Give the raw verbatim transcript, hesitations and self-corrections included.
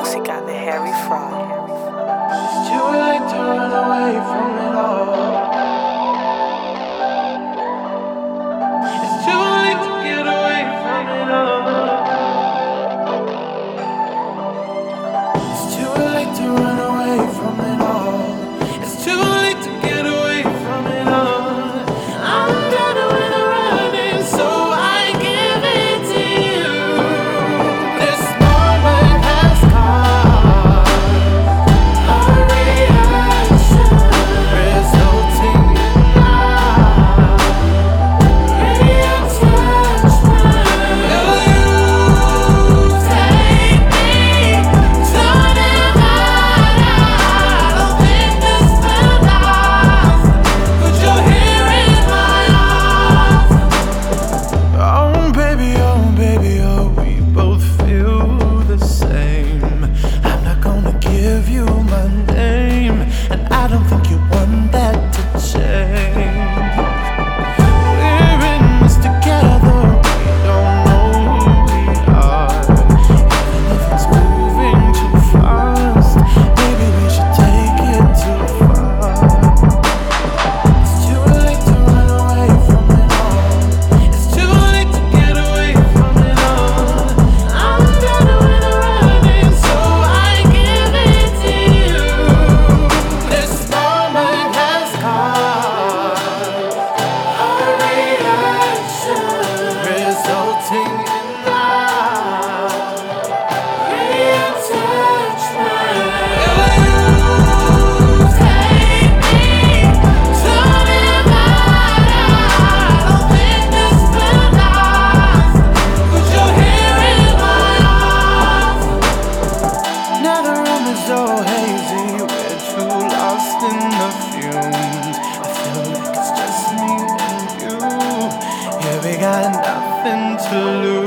música de Harry Fraud. It's too late to run away from it all. It's too late to get away from it all. It's too late to run away from it all. It's too late to get away from it all. I'm better when I'm running, so I give it to you. This moment has caused a reaction resulting in love, reattachment. Will you take me to Nevada? I don't think this will last. Put your hair in my arms. Oh baby, oh baby, oh, we both feel the same. I'm not gonna give you my name, and I don't think you want that to change. We're in this together, we don't know who we are. Even if it's moving too fast, maybe we should take it too far. It's too late to run away from it all. It's too late to get away from it all. I'm better when I'm running, so I give it to you. This moment has caused a reaction resulting in love, reattachment. Will you take me to Nevada? I don't think this will last. Put your hair in my arms. Now the room is so hazy, we're too lost in the fumes. I feel like it's just me and you. Yeah, we got nothing to lose.